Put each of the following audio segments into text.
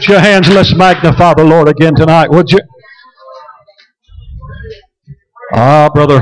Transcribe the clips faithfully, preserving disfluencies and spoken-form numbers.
Put your hands and let's magnify the Lord again tonight, would you? Ah, brother.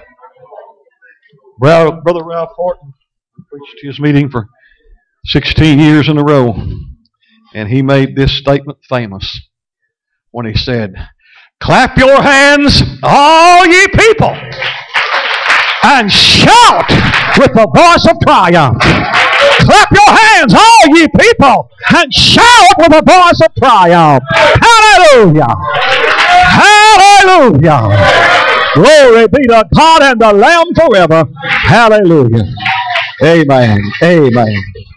Well, Brother Ralph Horton preached his meeting for sixteen years in a row, and he made this statement famous when he said, "Clap your hands, all ye people, and shout with the voice of triumph." Clap your hands, all ye people, and shout with a voice of triumph. Hallelujah! Hallelujah! Glory be to God and the Lamb forever. Hallelujah! Amen. Amen.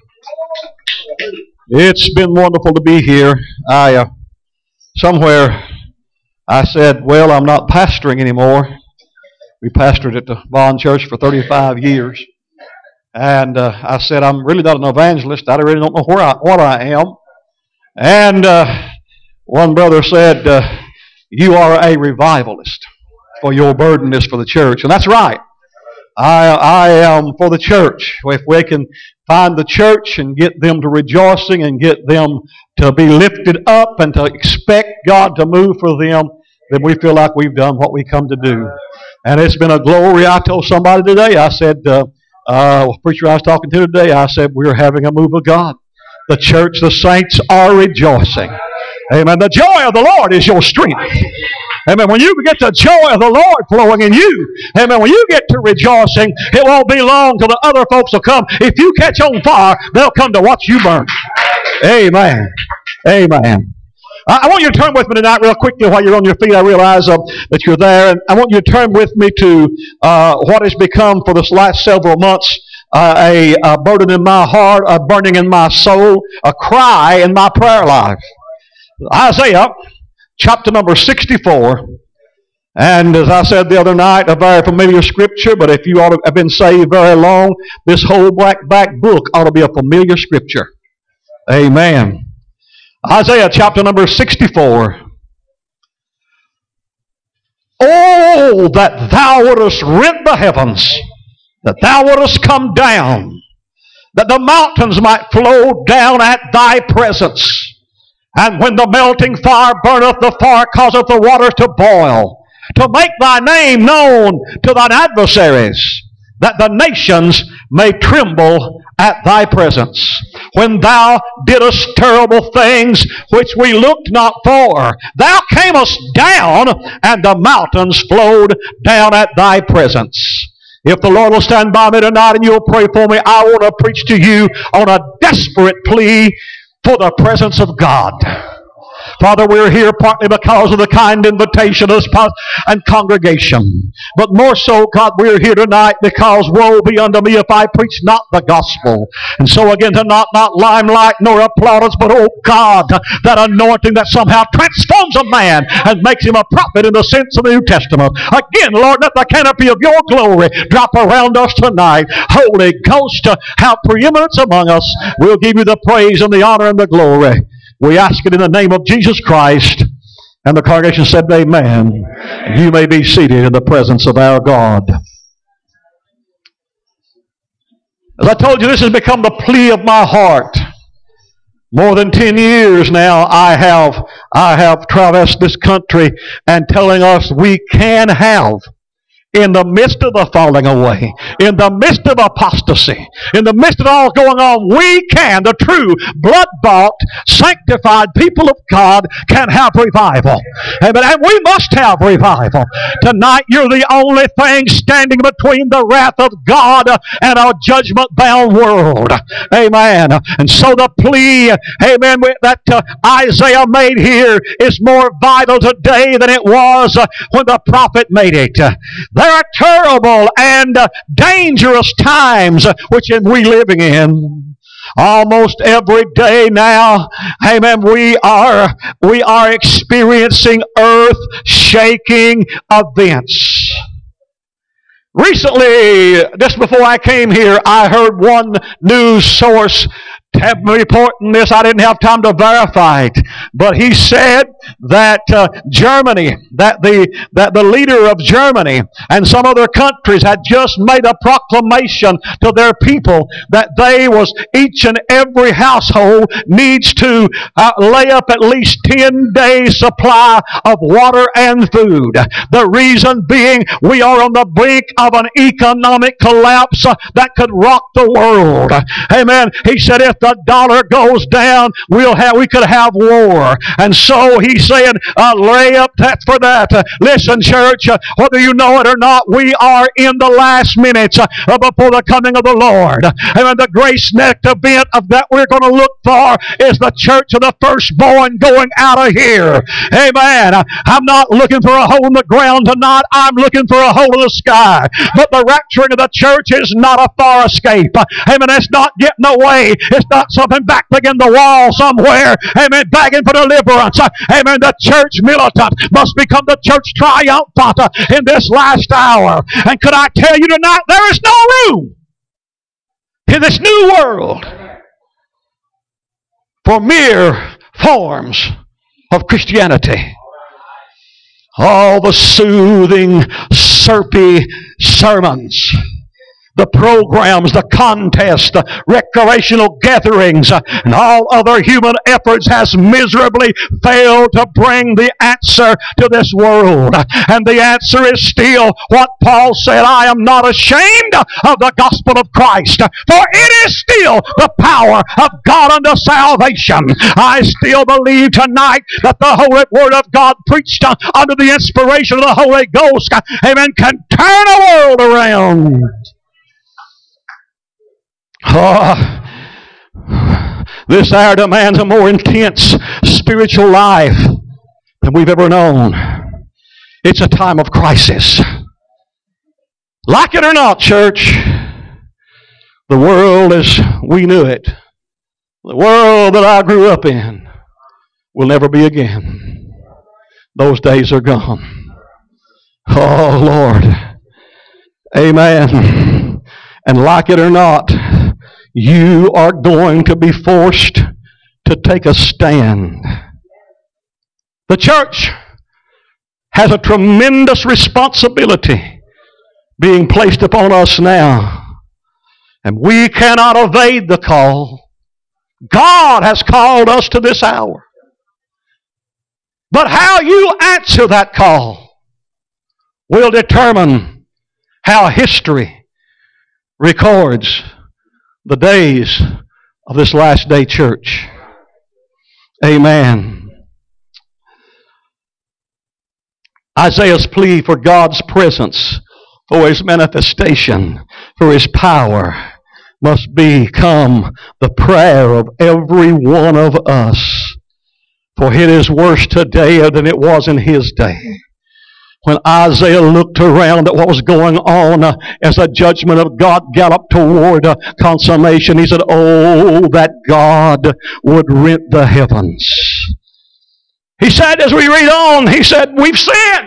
It's been wonderful to be here. I uh, somewhere I said, well, I'm not pastoring anymore. We pastored at the Bond Church for thirty-five years. And uh, I said, I'm really not an evangelist. I really don't know where I, what I am. And uh, one brother said, uh, you are a revivalist, for your burden is for the church. And that's right. I, I am for the church. If we can find the church and get them to rejoicing and get them to be lifted up and to expect God to move for them, then we feel like we've done what we come to do. And it's been a glory. I told somebody today, I said, uh, Uh, a preacher I was talking to today, I said, we're having a move of God. The church, the saints are rejoicing. Amen. The joy of the Lord is your strength. Amen. When you get the joy of the Lord flowing in you, amen, when you get to rejoicing, it won't be long till the other folks will come. If you catch on fire, they'll come to watch you burn. Amen. Amen. I want you to turn with me tonight real quickly while you're on your feet. I realize uh, that you're there. And I want you to turn with me to uh, what has become for this last several months uh, a, a burden in my heart, a burning in my soul, a cry in my prayer life. Isaiah chapter number sixty-four. And as I said the other night, a very familiar scripture, but if you ought to have been saved very long, this whole black back book ought to be a familiar scripture. Amen. Isaiah chapter number sixty-four. Oh, that thou wouldest rent the heavens, that thou wouldest come down, that the mountains might flow down at thy presence. And when the melting fire burneth, the fire causeth the waters to boil, to make thy name known to thine adversaries, that the nations may tremble at thy presence. When thou didst terrible things which we looked not for, thou camest down, and the mountains flowed down at thy presence. If the Lord will stand by me tonight and you'll pray for me, I want to preach to you on a desperate plea for the presence of God. Father, we're here partly because of the kind invitation of this and congregation. But more so, God, we're here tonight because woe be unto me if I preach not the gospel. And so again, to not, not limelight nor applaudance, but oh God, that anointing that somehow transforms a man and makes him a prophet in the sense of the New Testament. Again, Lord, let the canopy of your glory drop around us tonight. Holy Ghost, have preeminence among us. We'll give you the praise and the honor and the glory. We ask it in the name of Jesus Christ. And the congregation said, amen. You may be seated in the presence of our God. As I told you, this has become the plea of my heart. More than ten years now, I have, I have traversed this country and telling us we can have, in the midst of the falling away, in the midst of apostasy, in the midst of all going on, we can, the true, blood-bought, sanctified people of God can have revival. Amen. And we must have revival. Tonight, you're the only thing standing between the wrath of God and a judgment-bound world. Amen. And so the plea, amen, that uh, Isaiah made here is more vital today than it was uh, when the prophet made it. Uh, There are terrible and uh, dangerous times uh, which we're living in. Almost every day now, amen, we are, we are experiencing earth-shaking events. Recently, just before I came here, I heard one news source have reporting this. I didn't have time to verify it, but he said that uh, Germany, that the that the leader of Germany and some other countries had just made a proclamation to their people that they was each and every household needs to uh, lay up at least ten days supply of water and food. The reason being, we are on the brink of an economic collapse uh, that could rock the world. Amen. He said if the dollar goes down, we'll have we could have war. And so he's saying, uh, lay up that for that. Uh, listen, church, uh, whether you know it or not, we are in the last minutes uh, before the coming of the Lord. And the grace next event of that we're going to look for is the church of the firstborn going out of here. Amen. I'm not looking for a hole in the ground tonight. I'm looking for a hole in the sky. But the rapturing of the church is not a far escape. Amen. It's not getting away. It's not something back against the wall somewhere. Amen. Begging for deliverance. Amen. The church militant must become the church triumphant in this last hour. And could I tell you tonight, there is no room in this new world for mere forms of Christianity. All the soothing, syrupy sermons, the programs, the contests, the recreational gatherings, uh, and all other human efforts has miserably failed to bring the answer to this world. And the answer is still what Paul said, I am not ashamed of the gospel of Christ, for it is still the power of God unto salvation. I still believe tonight that the Holy Word of God preached uh, under the inspiration of the Holy Ghost, uh, amen, can turn a world around. Oh, this hour demands a more intense spiritual life than we've ever known. It's a time of crisis. Like it or not, church, the world as we knew it, the world that I grew up in, will never be again. Those days are gone. Oh, Lord. Amen. And like it or not, you are going to be forced to take a stand. The church has a tremendous responsibility being placed upon us now. And we cannot evade the call. God has called us to this hour. But how you answer that call will determine how history records the days of this last day church. Amen. Isaiah's plea for God's presence, for His manifestation, for His power, must become the prayer of every one of us. For it is worse today than it was in his day. When Isaiah looked around at what was going on uh, as the judgment of God galloped toward uh, consummation, he said, oh, that God would rent the heavens. He said, as we read on, he said, we've sinned.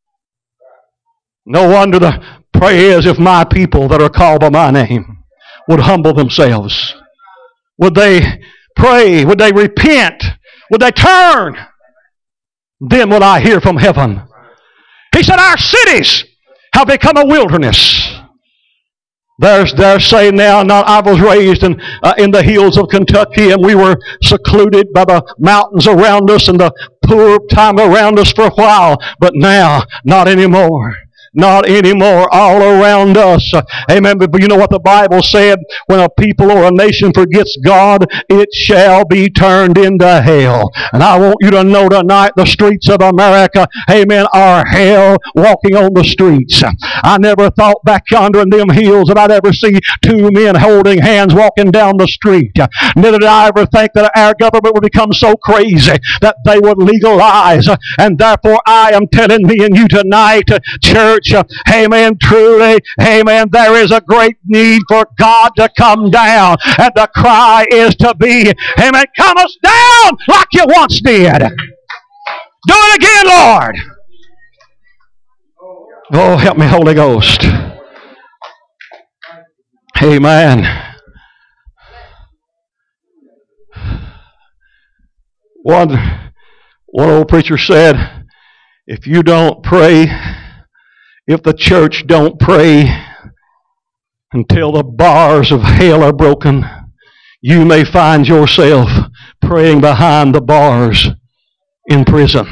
No wonder the prayer is, if my people that are called by my name would humble themselves. Would they pray? Would they repent? Would they turn? Then will I hear from heaven. He said, our cities have become a wilderness. There's, they're saying now, not, I was raised in, uh, in the hills of Kentucky, and we were secluded by the mountains around us and the poor time around us for a while. But now, not anymore. Not anymore, all around us. Amen. But you know what the Bible said? When a people or a nation forgets God, it shall be turned into hell. And I want you to know tonight, the streets of America, amen, are hell walking on the streets. I never thought back yonder in them hills that I'd ever see two men holding hands walking down the street. Neither did I ever think that our government would become so crazy that they would legalize. And therefore I am telling me and you tonight, church, amen, truly, amen, there is a great need for God to come down. And the cry is to be, amen, come us down like you once did. Do it again, Lord. Oh, help me, Holy Ghost. Amen. One, one old preacher said, if you don't pray, if the church don't pray until the bars of hell are broken, you may find yourself praying behind the bars in prison.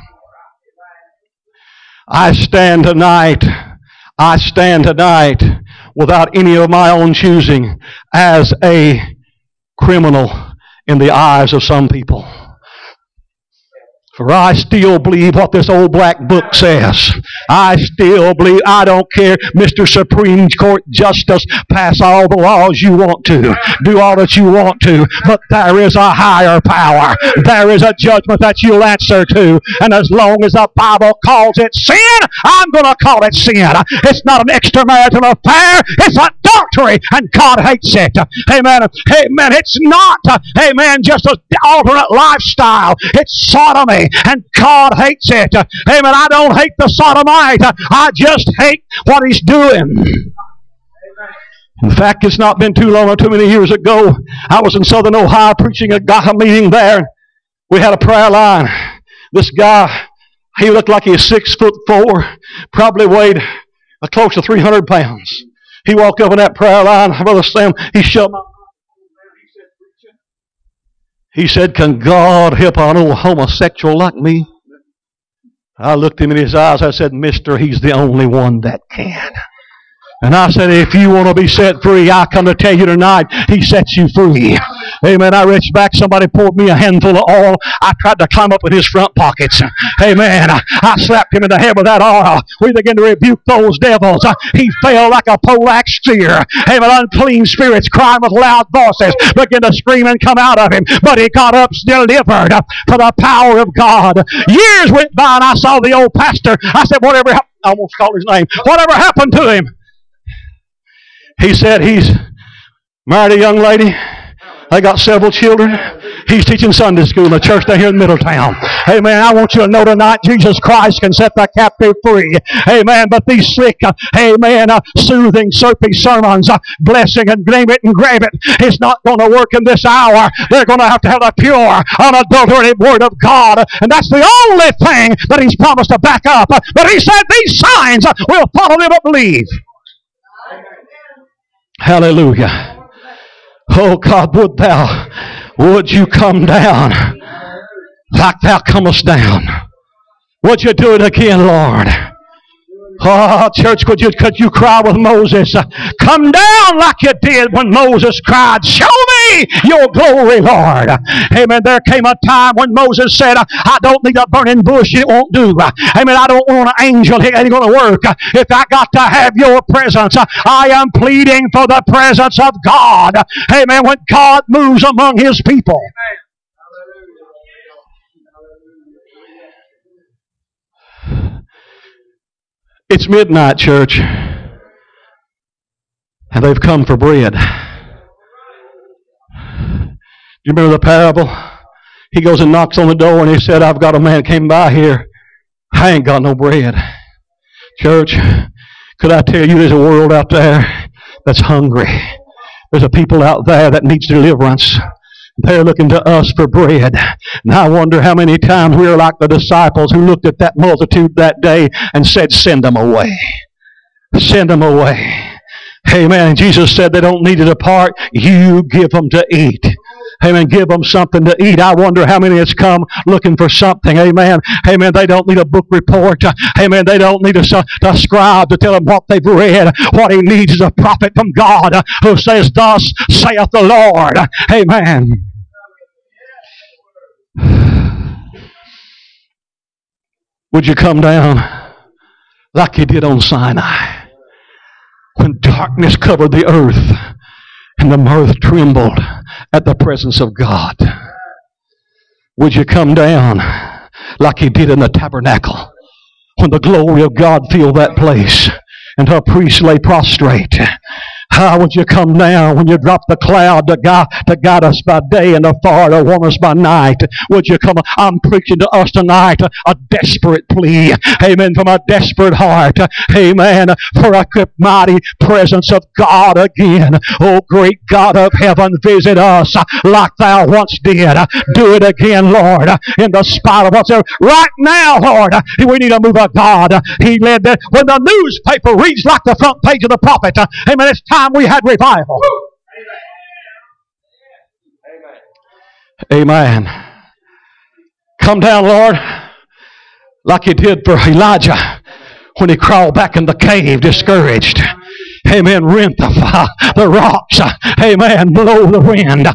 I stand tonight, I stand tonight without any of my own choosing as a criminal in the eyes of some people. For I still believe what this old black book says. I still believe, I don't care, Mister Supreme Court Justice, pass all the laws you want to. Do all that you want to. But there is a higher power. There is a judgment that you'll answer to. And as long as the Bible calls it sin, I'm going to call it sin. It's not an extramarital affair. It's adultery. And God hates it. Amen. Amen. It's not, amen, just an alternate lifestyle. It's sodomy. And God hates it. Amen. I don't hate the sodomite. I just hate what he's doing. In fact, it's not been too long or too many years ago. I was in Southern Ohio preaching a God meeting there. We had a prayer line. This guy, he looked like he was six foot four, probably weighed close to three hundred pounds. He walked up in that prayer line. Brother Sam, he shoved my He said, can God help an old homosexual like me? I looked him in his eyes. I said, mister, he's the only one that can. And I said, if you want to be set free, I come to tell you tonight, he sets you free. Amen. I reached back. Somebody poured me a handful of oil. I tried to climb up in his front pockets. Amen. I slapped him in the head with that oil. We began to rebuke those devils. He fell like a poleaxe steer. Amen. Unclean spirits crying with loud voices began to scream and come out of him. But he got up delivered for the power of God. Years went by and I saw the old pastor. I said, whatever happened? I almost called his name. Whatever happened to him? He said he's married a young lady. They got several children. He's teaching Sunday school in a church down here in Middletown. Amen. I want you to know tonight Jesus Christ can set the captive free. Amen. But these slick, uh, amen, uh, soothing, syrupy sermons, uh, blessing and name it and grab it, it's not going to work in this hour. They're going to have to have the pure, unadulterated Word of God. And that's the only thing that He's promised to back up. But He said these signs uh, will follow them that believe. Hallelujah. Oh God, would thou, would you come down like thou comest down? Would you do it again, Lord? Oh, church, could you, could you cry with Moses? Come down like you did when Moses cried, show me your glory, Lord. Amen. There came a time when Moses said, I don't need a burning bush. It won't do. Amen. I don't want an angel. It ain't going to work. If I got to have your presence, I am pleading for the presence of God. Amen. When God moves among His people. It's midnight, church, and they've come for bread. You remember the parable? He goes and knocks on the door and he said, I've got a man came by here. I ain't got no bread. Church, could I tell you there's a world out there that's hungry. There's a people out there that needs deliverance. They're looking to us for bread. And I wonder how many times we're like the disciples who looked at that multitude that day and said, send them away. Send them away. Amen. And Jesus said they don't need to depart. You give them to eat. Amen. Give them something to eat. I wonder how many has come looking for something. Amen. Amen. They don't need a book report. Amen. They don't need a, a scribe to tell them what they've read. What he needs is a prophet from God who says, thus saith the Lord. Amen. Would you come down like you did on Sinai when darkness covered the earth and the earth trembled at the presence of God? Would you come down like you did in the tabernacle when the glory of God filled that place and her priests lay prostrate Ah, would you come down when you drop the cloud to guide, to guide us by day and the fire to warm us by night? Would you come? I'm preaching to us tonight a, a desperate plea. Amen. From a desperate heart. Amen. For a mighty presence of God again. Oh, great God of heaven, visit us like thou once did. Do it again, Lord, in the spite of what's there. Right now, Lord, we need a move of God. He led that when the newspaper reads like the front page of the prophet. Amen. It's time we had revival. Amen. Amen. Come down, Lord, like you did for Elijah when he crawled back in the cave discouraged. Amen. Rent the, the rocks. Amen. Blow the wind.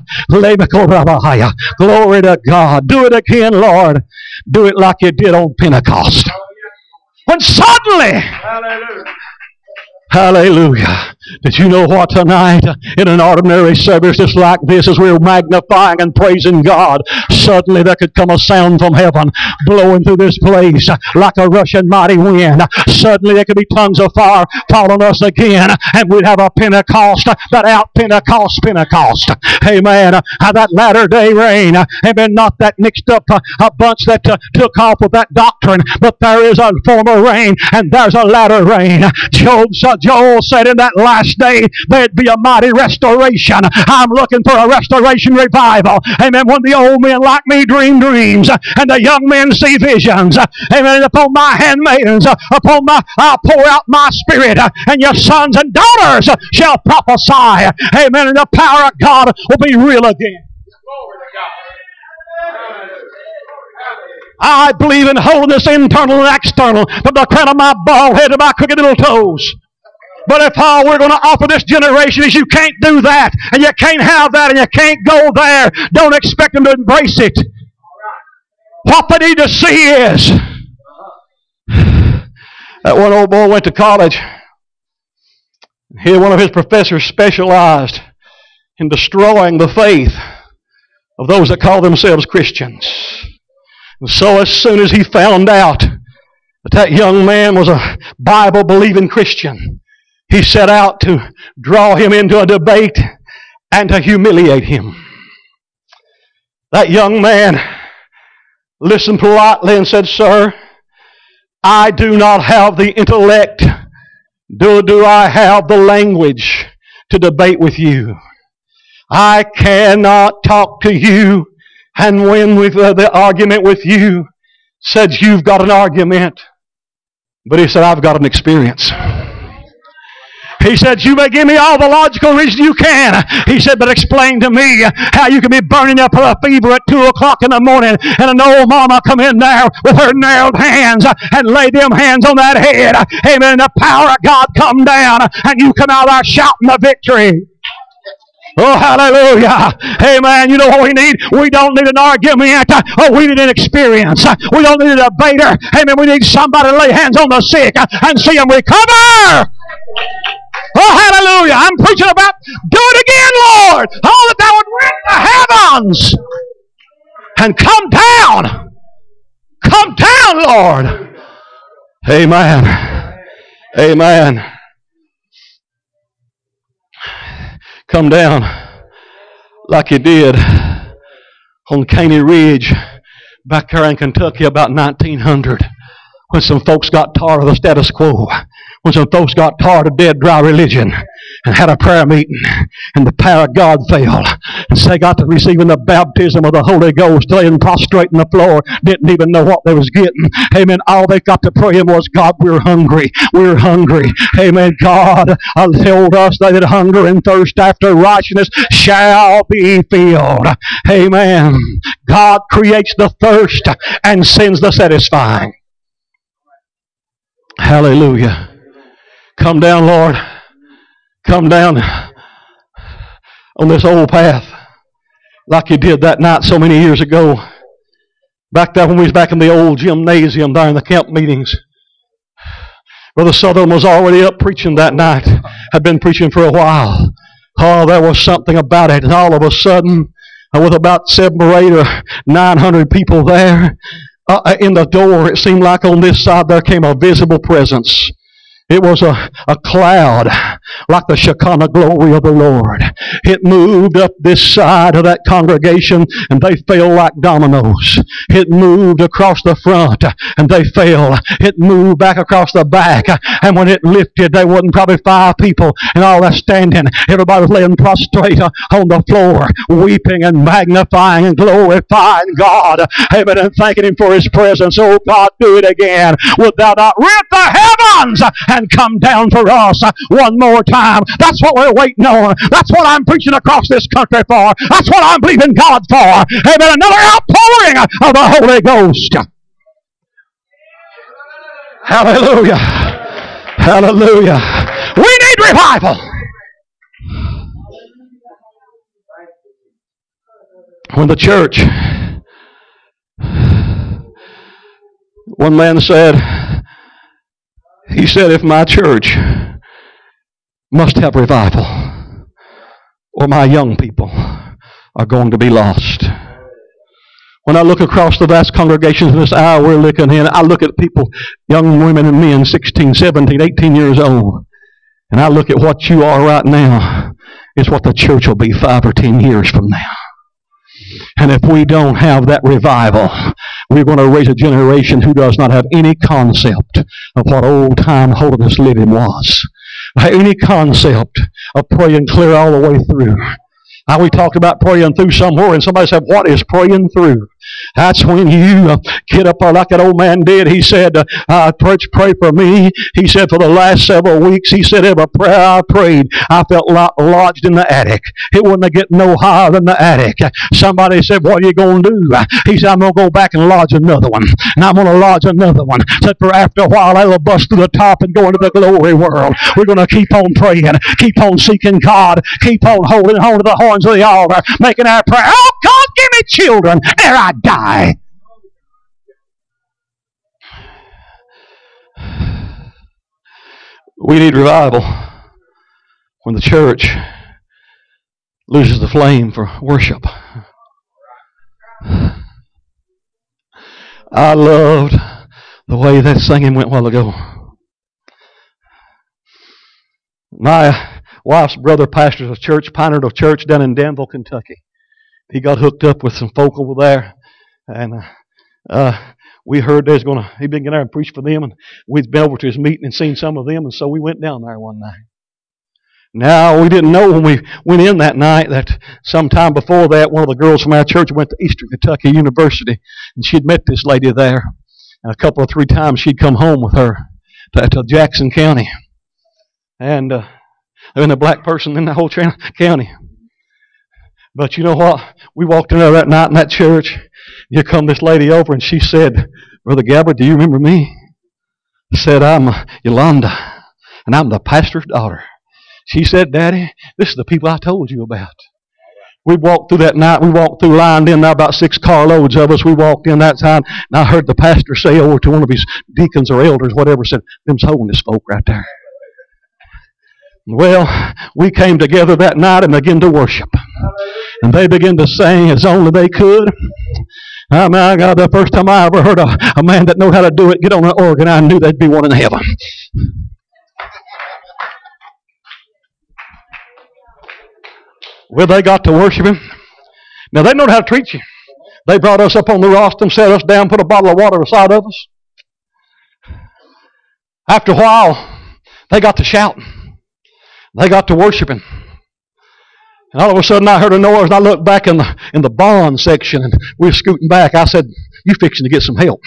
Glory to God. Do it again, Lord. Do it like you did on Pentecost. When suddenly, hallelujah. Hallelujah. Did you know what tonight, in an ordinary service just like this, as we're magnifying and praising God, suddenly there could come a sound from heaven blowing through this place like a rushing mighty wind. Suddenly there could be tongues of fire falling us again, and we'd have a Pentecost, that out Pentecost Pentecost. Amen. That latter day rain. Amen. Not that mixed up uh, a bunch that uh, took off with that doctrine, but there is a former rain and there's a latter rain. Job, uh, Joel said in that last day there'd be a mighty restoration. I'm looking for a restoration revival. Amen. When the old men like me dream dreams and the young men see visions. Amen. Upon my handmaidens, upon my, I'll pour out my spirit, and your sons and daughters shall prophesy. Amen. And the power of God will be real again. I believe in holiness, internal and external, from the crown of my bald head to my crooked little toes. But if all we're going to offer this generation is you can't do that, and you can't have that, and you can't go there, don't expect them to embrace it. What they need to see is that one old boy went to college. Here one of his professors specialized in destroying the faith of those that call themselves Christians. And so as soon as he found out that that young man was a Bible-believing Christian, he set out to draw him into a debate and to humiliate him. That young man listened politely and said, "Sir, I do not have the intellect, nor do I have the language to debate with you. I cannot talk to you and win with uh, the argument with you." Said, "You've got an argument." But he said, "I've got an experience." He said, "You may give me all the logical reasons you can." He said, "But explain to me how you can be burning up a fever at two o'clock in the morning and an old mama come in there with her nailed hands and lay them hands on that head. Amen. The power of God come down and you come out there shouting the victory." Oh, hallelujah. Amen. You know what we need? We don't need an argument. Oh, we need an experience. We don't need a debater. Amen. We need somebody to lay hands on the sick and see them recover. Oh, hallelujah. I'm preaching about do it again, Lord. Oh, that thou would rend the heavens and come down. Come down, Lord. Amen. Amen. Come down like you did on Caney Ridge back there in Kentucky about nineteen hundred, when some folks got tired of the status quo, when some folks got tired of dead dry religion and had a prayer meeting and the power of God fell and they got to receiving the baptism of the Holy Ghost, laying prostrate on the floor, didn't even know what they was getting. Amen. All they got to pray was, "God, we're hungry. We're hungry." Amen. God told us they that hunger and thirst after righteousness shall be filled. Amen. God creates the thirst and sends the satisfying. Hallelujah. Come down, Lord. Come down on this old path like you did that night so many years ago. Back there when we was back in the old gymnasium there in the camp meetings. Brother Southern was already up preaching that night. Had been preaching for a while. Oh, there was something about it. And all of a sudden, with about seven or eight or nine hundred people there, uh, in the door, it seemed like on this side there came a visible presence. It was a, a cloud like the Shekinah glory of the Lord. It moved up this side of that congregation and they fell like dominoes. It moved across the front and they fell. It moved back across the back, and when it lifted, there wasn't probably five people and all that standing. Everybody was laying prostrate on the floor, weeping and magnifying and glorifying God. Amen. And thanking Him for His presence. Oh God, do it again. Would Thou not rip the heavens and come down for us one more time? That's what we're waiting on. That's what I'm preaching across this country for. That's what I'm believing God for. Amen. Another outpouring of the Holy Ghost. Hallelujah. Hallelujah. We need revival. When the church, one man said, he said, if my church must have revival, or my young people are going to be lost. When I look across the vast congregations in this hour we're looking in, I look at people, young women and men, sixteen, seventeen, eighteen years old, and I look at what you are right now. It's what the church will be five or ten years from now. And if we don't have that revival, we're going to raise a generation who does not have any concept of what old-time holiness living was. Any concept of praying clear all the way through. Now we talked about praying through somewhere, and somebody said, what is praying through? That's when you uh, get up uh, like that old man did. He said, uh, uh, pray, pray for me. He said, for the last several weeks, he said, every prayer I prayed, I felt lo- lodged in the attic. It wouldn't get no higher than the attic. Somebody said, what are you going to do? He said, I'm going to go back and lodge another one. And I'm going to lodge another one. Said, for after a while, I will bust through the top and go into the glory world. We're going to keep on praying, keep on seeking God, keep on holding on to the horns of the altar, making our prayer. Oh, God, give me children ere I die. We need revival when the church loses the flame for worship. I loved the way that singing went a while ago. My wife's brother pastors a church, Pioneer Church down in Danville, Kentucky. He got hooked up with some folk over there, and uh, uh, we heard there's going to, he'd been going there and preach for them, and we'd been over to his meeting and seen some of them, and so we went down there one night. Now, we didn't know when we went in that night that sometime before that, one of the girls from our church went to Eastern Kentucky University, and she'd met this lady there, and a couple or three times she'd come home with her to, to Jackson County. And uh, there wasn't a black person in the whole tra- county. But you know what? We walked in there that night in that church. Here come this lady over, and she said, Brother Gabbard, do you remember me? I said, I'm Yolanda, and I'm the pastor's daughter. She said, Daddy, this is the people I told you about. We walked through that night. We walked through, lined in there, about six carloads of us. We walked in that time, and I heard the pastor say over to one of his deacons or elders, whatever, said, them's holiness folk right there. Well, we came together that night and began to worship. And they began to sing as only they could. Oh my God, the first time I ever heard a, a man that knew how to do it get on an organ, I knew there'd be one in heaven. Well, they got to worship Him. Now, they know how to treat you. They brought us up on the rostrum, set us down, put a bottle of water beside of us. After a while, they got to shouting. They got to worshiping. And all of a sudden I heard a noise, and I looked back in the in the bond section, and we were scooting back. I said, you fixing to get some help.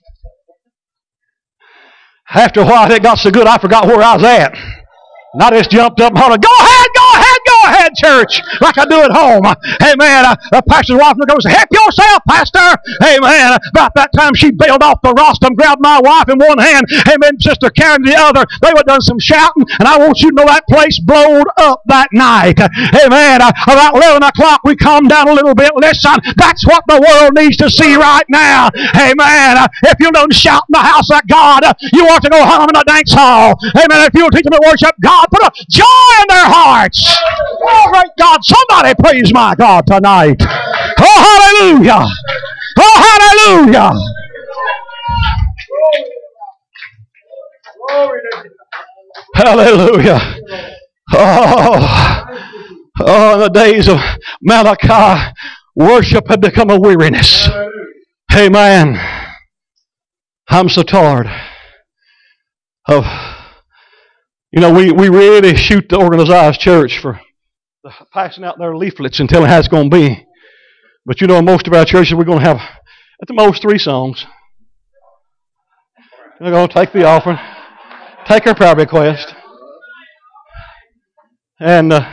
After a while, it got so good I forgot where I was at. And I just jumped up and hollered, go ahead, go ahead, go ahead, church, like I do at home. Amen. Uh, the pastor's wife goes, help yourself, pastor. Amen. About that time, she bailed off the rostrum, grabbed my wife in one hand, amen, Sister Karen in the other. They were done some shouting, and I want you to know that place blowed up that night. Amen. Uh, about eleven o'clock, we calmed down a little bit. Listen, that's what the world needs to see right now. Amen. Uh, if you don't shout in the house of God, uh, you ought to go home in the dance hall. Amen. If you'll teach them to worship God, put a joy in their hearts. Oh, great God. Somebody praise my God tonight. Oh, hallelujah. Oh, hallelujah. Hallelujah. Oh, oh, in the days of Malachi, worship had become a weariness. Amen. I'm so tired of, you know, we, we really shoot the organized church for passing out their leaflets and telling how it's going to be. But you know, in most of our churches, we're going to have at the most three songs. We're going to take the offering, take our prayer request, and uh,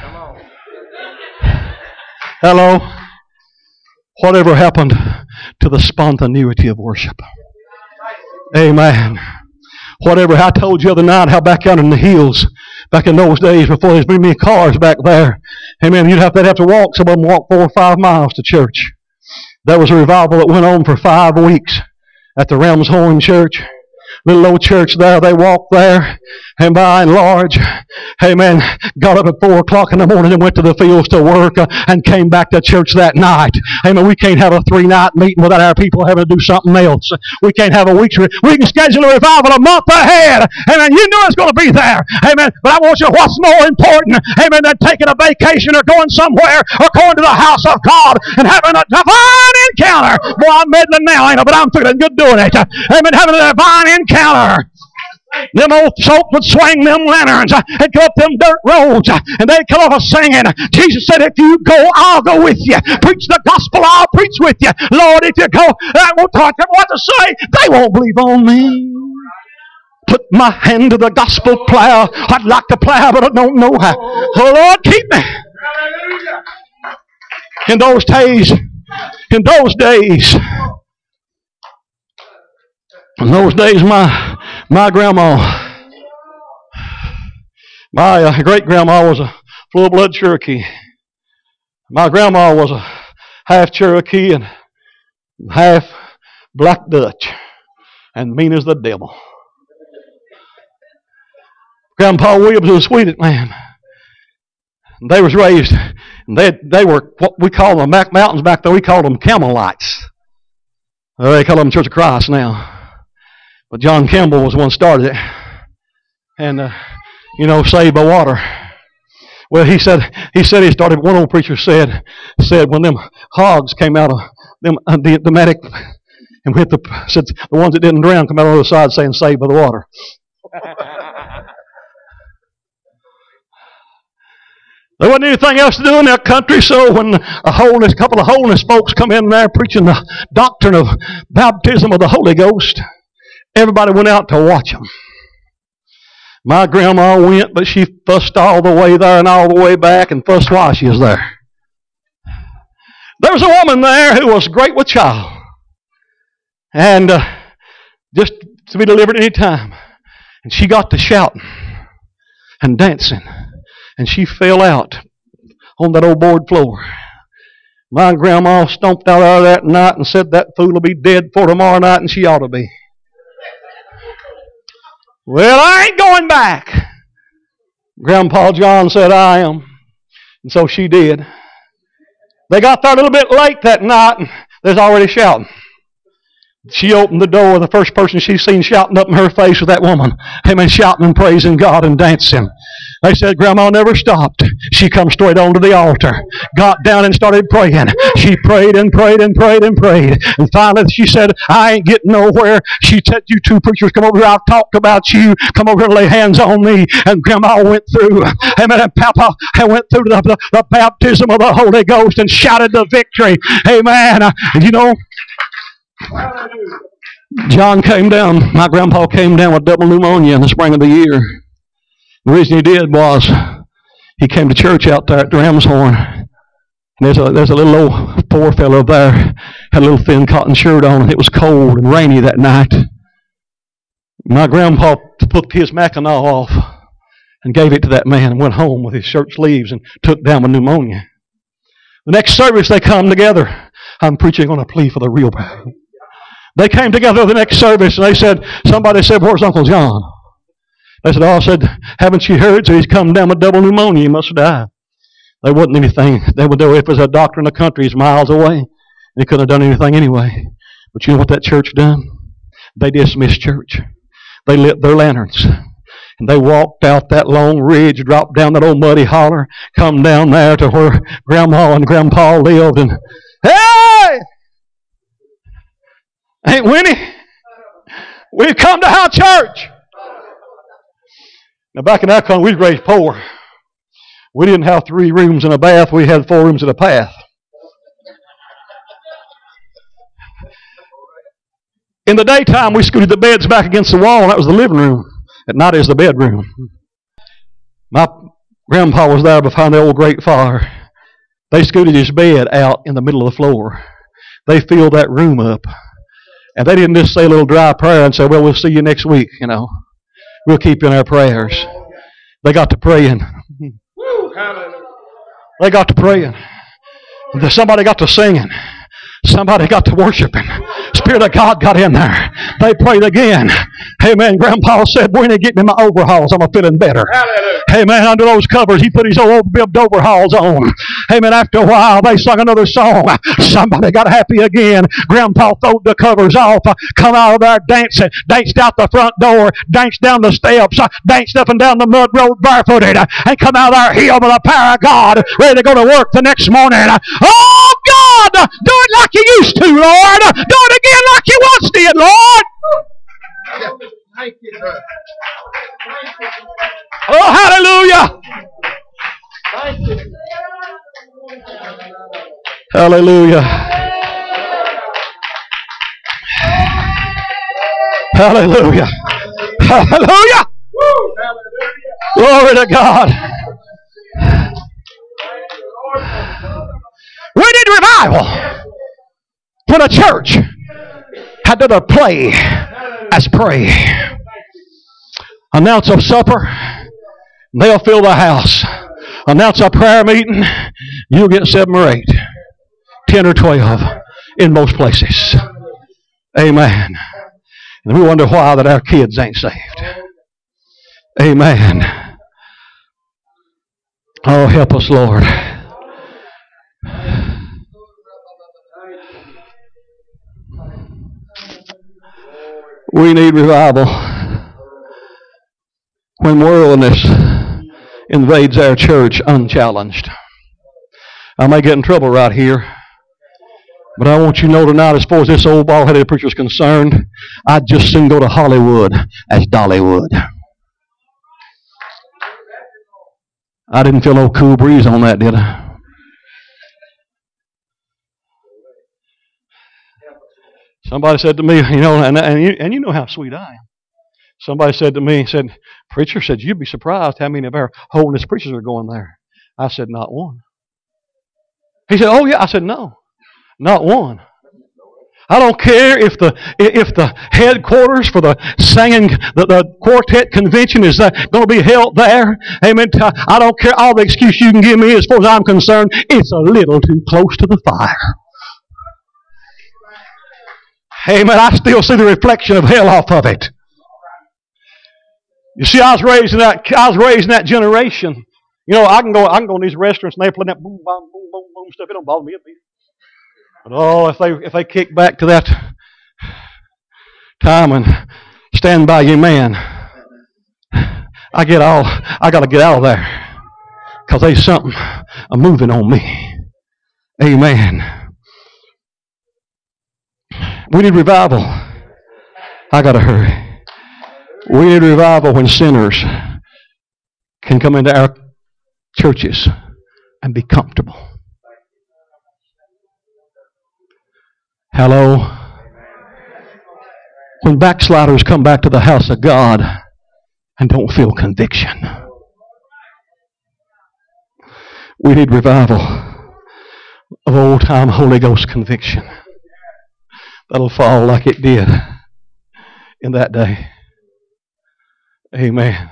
hello, whatever happened to the spontaneity of worship? Amen. Whatever I told you the other night, how back out in the hills, back in those days before there's been many cars back there, amen, you'd have to have to walk. Some of them walk four or five miles to church. There was a revival that went on for five weeks at the Ramshorn Church. Little old church there, they walked there, and by and large, amen, got up at four o'clock in the morning and went to the fields to work uh, and came back to church that night. Amen, we can't have a three-night meeting without our people having to do something else. We can't have a week's, re- we can schedule a revival a month ahead. Amen, you know it's going to be there. Amen, but I want you to, what's more important, amen, than taking a vacation or going somewhere or going to the house of God and having a divine encounter. Boy, I'm meddling now, ain't I? But I'm feeling good doing it. Amen, having a divine encounter. Them old folk would swing them lanterns and go up them dirt roads, and they'd come off singing. Jesus said, if you go, I'll go with you. Preach the gospel, I'll preach with you. Lord, if you go, I won't talk to them what to say. They won't believe on me. Put my hand to the gospel plow. I'd like to plow, but I don't know how. Oh, Lord, keep me. In those days, in those days, in those days, my my grandma, my uh, great-grandma was a full-blood Cherokee. My grandma was a half Cherokee and half Black Dutch, and mean as the devil. Grandpa Williams was a sweetest man. They was raised, and they they were what we call them Mac Mountains back there. We called them Campbellites. Well, they call them Church of Christ now. But John Campbell was the one who started it. And, uh, you know, saved by water. Well, he said he said he started, one old preacher said, said when them hogs came out of them, uh, the, the medic, and hit the, said the ones that didn't drown come out on the other side saying saved by the water. There wasn't anything else to do in that country, so when a holiness, couple of holiness folks come in there preaching the doctrine of baptism of the Holy Ghost, everybody went out to watch them. My grandma went, but she fussed all the way there and all the way back and fussed while she was there. There was a woman there who was great with child. And uh, just to be delivered any time. And she got to shouting and dancing. And she fell out on that old board floor. My grandma stomped out of there that night and said that fool will be dead for tomorrow night, and she ought to be. Well, I ain't going back. Grandpa John said, I am. And so she did. They got there a little bit late that night, and there's already shouting. She opened the door. The first person she seen shouting up in her face was that woman. Amen, shouting and praising God and dancing. They said Grandma never stopped. She come straight onto the altar, got down and started praying. She prayed and prayed and prayed and prayed. And finally she said, I ain't getting nowhere. She said, you two preachers, come over here. I've talked about you. Come over here and lay hands on me. And Grandma went through. Amen. And Papa went through the, the, the baptism of the Holy Ghost and shouted the victory. Amen. And you know, John came down, my grandpa came down with double pneumonia in the spring of the year. The reason he did was he came to church out there at the Ramshorn. And there's a, there's a little old poor fellow there, had a little thin cotton shirt on, and it was cold and rainy that night. My grandpa took his Mackinac off and gave it to that man and went home with his shirt sleeves and took down with pneumonia. The next service they come together. I'm preaching on a plea for the real bad. They came together the next service and they said, somebody said, where's Uncle John? They said, oh, I said, haven't you heard? So he's come down with double pneumonia. He must have died. There wasn't anything. They would do if it was a doctor in the country, he's miles away. They couldn't have done anything anyway. But you know what that church done? They dismissed church. They lit their lanterns. And they walked out that long ridge, dropped down that old muddy holler, come down there to where Grandma and Grandpa lived. And, hey! Ain't Winnie? We've come to our church. Now back in our country, we was raised poor. We didn't have three rooms and a bath. We had four rooms and a bath. In the daytime, we scooted the beds back against the wall, and that was the living room. At night is the bedroom. My grandpa was there behind the old great fire. They scooted his bed out in the middle of the floor. They filled that room up. And they didn't just say a little dry prayer and say, well, we'll see you next week, you know. We'll keep you in our prayers. They got to praying. They got to praying. Somebody got to singing. Somebody got to worshiping. Spirit of God got in there. They prayed again. Amen. Grandpa said, when they get me my overalls, I'm a feeling better. Hallelujah. Amen. Under those covers, he put his old bibbed overalls on. Amen. After a while, they sung another song. Somebody got happy again. Grandpa throwed the covers off, come out of there dancing, danced out the front door, danced down the steps, danced up and down the mud road barefooted, and come out there healed by the power of God, ready to go to work the next morning. Oh, God, do it like you used to, Lord. Do it again like you once did, Lord. Thank you, sir. Oh, hallelujah. Thank you. Hallelujah. Hallelujah. Hallelujah. Glory to God. We need revival when a church had done a play as pray. Announce a supper, they'll fill the house. Announce a prayer meeting, you'll get seven or eight, ten or twelve in most places. Amen. And we wonder why that our kids ain't saved. Amen. Oh, help us, Lord. We need revival when worldliness invades our church unchallenged. I may get in trouble right here, but I want you to know tonight, as far as this old bald-headed preacher is concerned, I'd just soon go to Hollywood as Dollywood. I didn't feel no cool breeze on that, did I? Somebody said to me, you know, and, and, you, and you know how sweet I am. Somebody said to me, said, preacher said, you'd be surprised how many of our holiness preachers are going there. I said, not one. He said, oh yeah. I said, no, not one. I don't care if the if the headquarters for the singing, the, the quartet convention is uh, going to be held there. Amen. I don't care. All the excuse you can give me, as far as I'm concerned, it's a little too close to the fire. Amen. I still see the reflection of hell off of it. You see, I was raised in that. I was raised in that generation. You know, I can go. I can go in these restaurants and they play that boom, boom, boom, boom, boom stuff. It don't bother me a bit. But oh, if they if they kick back to that time and stand by you, man, I get all. I got to get out of there because there's something a moving on me. Amen. We need revival. I got to hurry. We need revival when sinners can come into our churches and be comfortable. Hello? When backsliders come back to the house of God and don't feel conviction. We need revival of old-time Holy Ghost conviction. That'll fall like it did in that day. Amen.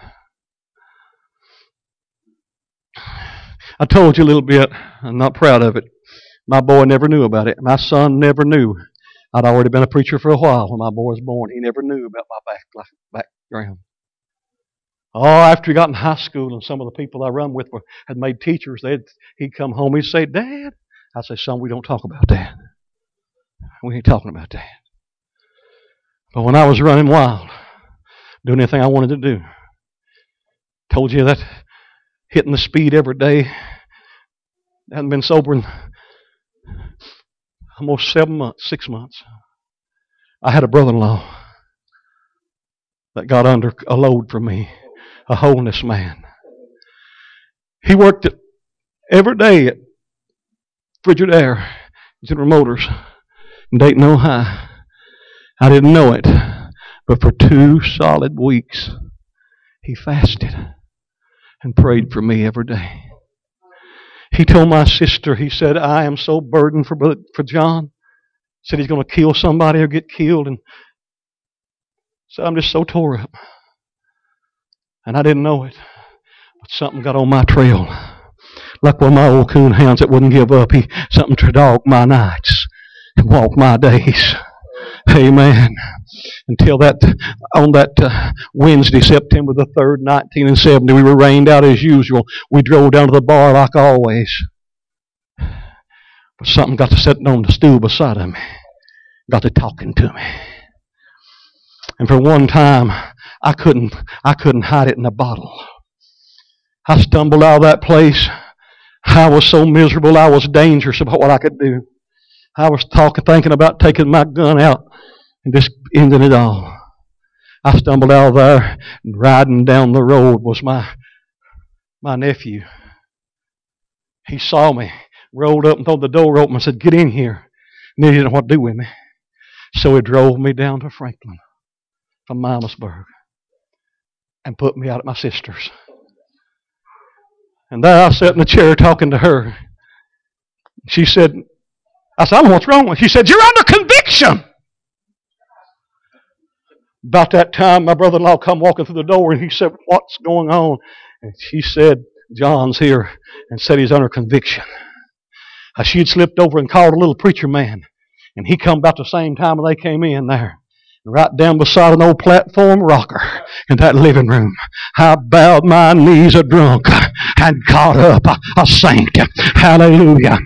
I told you a little bit. I'm not proud of it. My boy never knew about it. My son never knew. I'd already been a preacher for a while when my boy was born. He never knew about my back, background. Oh, after he got in high school and some of the people I run with were, had made teachers, they'd, he'd come home, he'd say, Dad. I'd say, son, we don't talk about that. We ain't talking about that. But when I was running wild, doing anything I wanted to do, Told you that hitting the speed every day. I hadn't been sober in almost seven months, six months. I had a brother-in-law that got under a load for me, a holiness man. He worked it every day at Frigidaire, General Motors, in Dayton, Ohio. I didn't know it, but for two solid weeks, he fasted and prayed for me every day. He told my sister, he said, I am so burdened for, for John. He said he's going to kill somebody or get killed. And said, I'm just so tore up. And I didn't know it. But something got on my trail. Like one of my old coon hounds that wouldn't give up. He something to dog my nights and walk my days. Amen. Until that, on that uh, Wednesday, September the third, nineteen seventy, we were rained out as usual. We drove down to the bar like always. But something got to sitting on the stool beside of me. Got to talking to me. And for one time, I couldn't, I couldn't hide it in a bottle. I stumbled out of that place. I was so miserable. I was dangerous about what I could do. I was talking, thinking about taking my gun out and just ending it all. I stumbled out of there, and riding down the road was my my nephew. He saw me, rolled up and threw the door open and said, get in here. And he didn't know what to do with me. So he drove me down to Franklin from Miamisburg and put me out at my sister's. And there I sat in the chair talking to her. She said, I said, I don't know what's wrong with you. She said, you're under conviction. About that time, my brother-in-law come walking through the door and he said, what's going on? And she said, John's here and said he's under conviction. She had slipped over and called a little preacher man. And he come about the same time when they came in there. Right down beside an old platform rocker in that living room. I bowed my knees a drunk and caught up a saint. Hallelujah.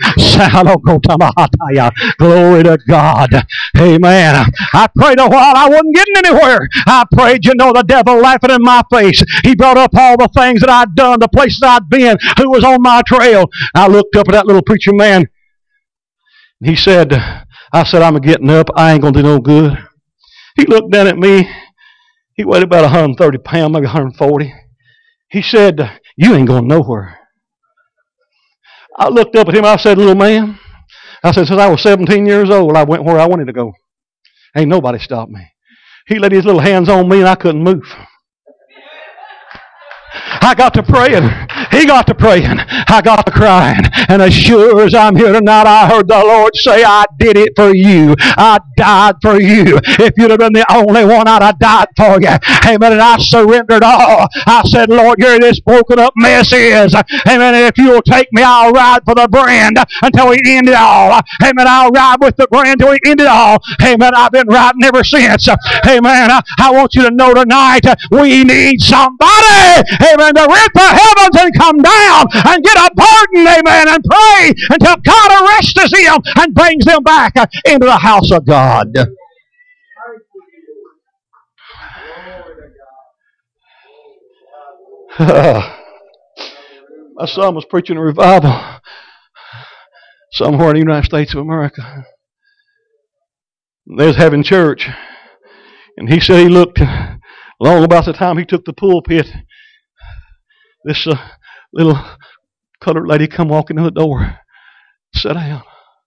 Glory to God. Amen. I prayed a while. I wasn't getting anywhere. I prayed, you know, the devil laughing in my face. He brought up all the things that I'd done, the places I'd been, who was on my trail. I looked up at that little preacher man. He said, I said, I'm getting up. I ain't going to do no good. He looked down at me. He weighed about one hundred thirty pounds, maybe one hundred forty. He said, you ain't going nowhere. I looked up at him. I said, little man, I said, since I was seventeen years old, I went where I wanted to go. Ain't nobody stopped me. He laid his little hands on me and I couldn't move. I got to praying. He got to praying. I got to crying. And as sure as I'm here tonight, I heard the Lord say, I did it for you. I died for you. If you'd have been the only one, I'd have died for you. Amen. And I surrendered all. I said, Lord, here this broken up mess is. Amen. And if you'll take me, I'll ride for the brand until we end it all. Amen. I'll ride with the brand until we end it all. Amen. I've been riding ever since. Amen. I, I want you to know tonight, we need somebody. Amen. To rip the heavens and come down and get a burden, amen, and pray until God arrests him and brings them back into the house of God. Uh, my son was preaching a revival somewhere in the United States of America. They was having church, and he said he looked long about the time he took the pulpit. This uh, little colored lady come walking in the door, sat down.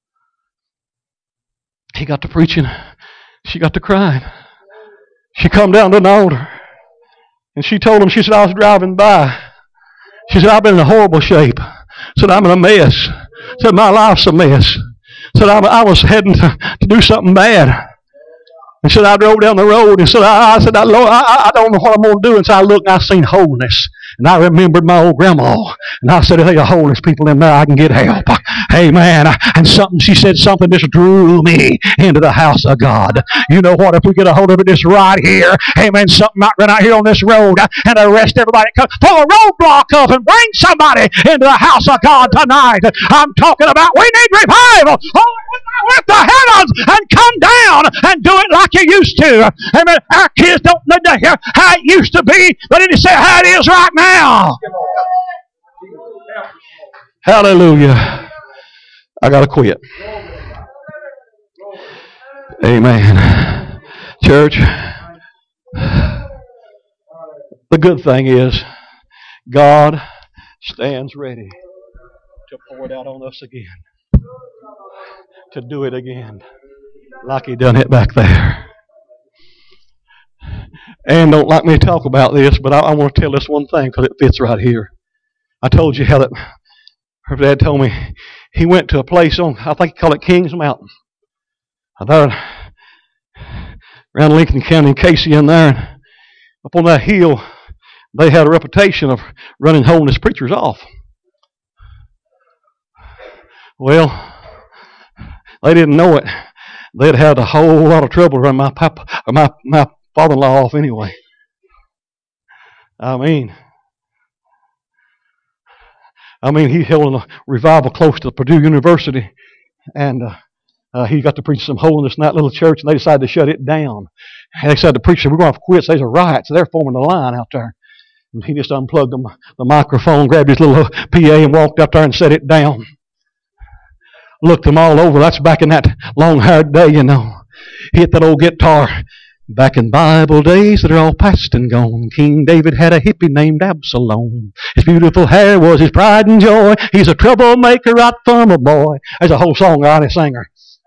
He got to preaching. She got to crying. She come down to an altar, and she told him, she said, I was driving by. She said, I've been in a horrible shape. Said, I'm in a mess. Said, my life's a mess. Said, I, I was heading to, to do something bad. And said, I drove down the road and said, I, I said, I, Lord, I, I don't know what I'm going to do. And so I looked and I seen holiness. And I remembered my old grandma. And I said, hey, holiness people in there, I can get help. Amen. And something, she said something just drew me into the house of God. You know what? If we get a hold of it just right here, amen, something might run out here on this road and arrest everybody. Pull a roadblock up and bring somebody into the house of God tonight. I'm talking about we need revival. Oh, Lift the heavens and come down and do it like you used to. Amen. Our kids don't need to hear how it used to be, but they need to say how it is right now. Hallelujah. I got to quit. Amen. Church, the good thing is God stands ready to pour it out on us again. To do it again. Like He done it back there. Ann don't like me to talk about this, but I, I want to tell this one thing because it fits right here. I told you how that her dad told me he went to a place on, I think he called it Kings Mountain. I thought around Lincoln County, Casey in there, and up on that hill, they had a reputation of running holiness preachers off. Well, they didn't know it. They'd had a whole lot of trouble running my papa, or my my father-in-law off anyway. I mean, I mean, he held a revival close to Purdue University, and uh, uh, he got to preach some holiness in that little church, and they decided to shut it down. And they decided to preach, we're going to quit. So there's a riot, so they're forming a line out there. And he just unplugged the, the microphone, grabbed his little P A, and walked up there and set it down. Looked them all over. That's back in that long-haired day, you know. Hit that old guitar. Back in Bible days that are all past and gone, King David had a hippie named Absalom. His beautiful hair was his pride and joy. He's a troublemaker right from a boy. There's a whole song right, a singer.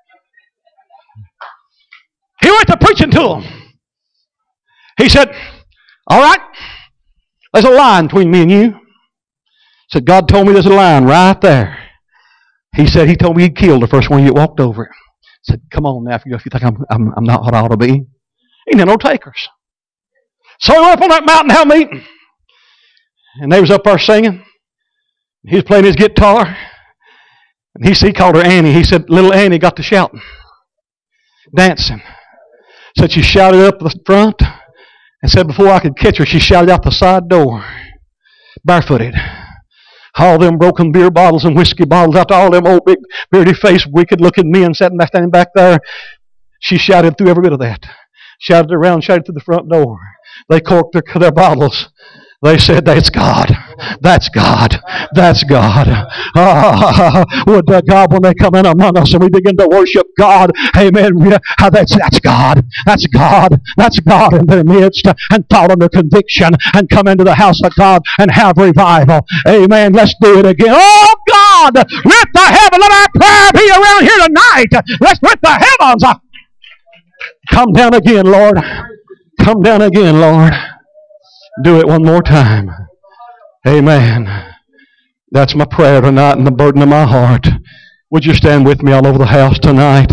He went to preaching to them. He said, all right, there's a line between me and you. He said, God told me there's a line right there. He said, he told me he'd kill the first one you walked over it. He said, come on now, if you, if you think I'm, I'm, I'm not what I ought to be. Ain't no takers. So he went up on that mountain to have a meeting. And they was up there singing. He was playing his guitar. And he, he called her Annie. He said, little Annie got to shouting. Dancing. Said she shouted up the front. And said before I could catch her, she shouted out the side door. Barefooted. All them broken beer bottles and whiskey bottles out to all them old big beardy-faced wicked-looking men sitting back, standing back there. She shouted through every bit of that. Shouted around, shouted through the front door. They corked their, their bottles. They said, that's God. That's God. That's God. Ah, would uh, God, when they come in among us and we begin to worship God, amen, uh, that's, that's God. That's God. That's God in their midst. And fall under conviction and come into the house of God and have revival. Amen. Let's do it again. Oh, God, lift the heaven. Let our prayer be around here tonight. Let's lift the heavens. Come down again, Lord. Come down again, Lord. Do it one more time. Amen. That's my prayer tonight and the burden of my heart. Would you stand with me all over the house tonight?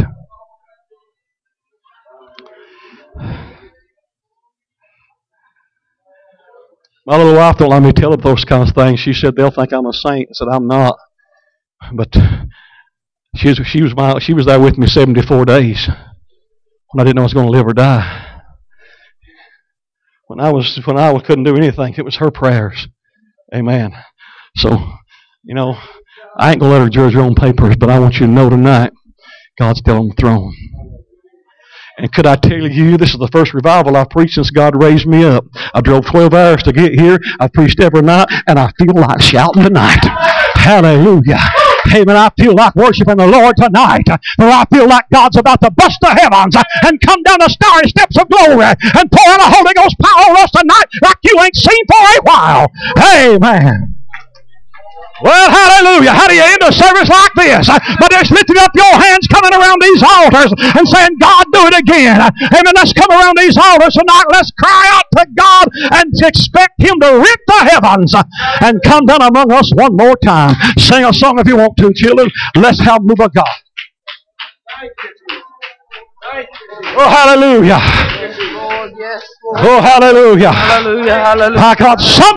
My little wife don't let me tell her those kinds of things. She said they'll think I'm a saint. I said I'm not. But she was, she was, my, she was there with me seventy-four days when I didn't know I was going to live or die. When I was when I couldn't do anything, it was her prayers. Amen. So, you know, I ain't going to let her judge her own papers, but I want you to know tonight, God's still on the throne. And could I tell you, this is the first revival I've preached since God raised me up. I drove twelve hours to get here. I preached every night, and I feel like shouting tonight. Hallelujah. Amen. I feel like worshiping the Lord tonight. For I feel like God's about to bust the heavens and come down the starry steps of glory and pour out a Holy Ghost power on us tonight like you ain't seen for a while. Amen. Well, hallelujah. How do you end a service like this? But just lifting up your hands, coming around these altars and saying, God, do it again. Amen. Let's come around these altars tonight. Let's cry out to God and expect Him to rip the heavens and come down among us one more time. Sing a song if you want to, children. Let's have a move of God. Oh, hallelujah. Oh, hallelujah. Hallelujah, hallelujah. My God, some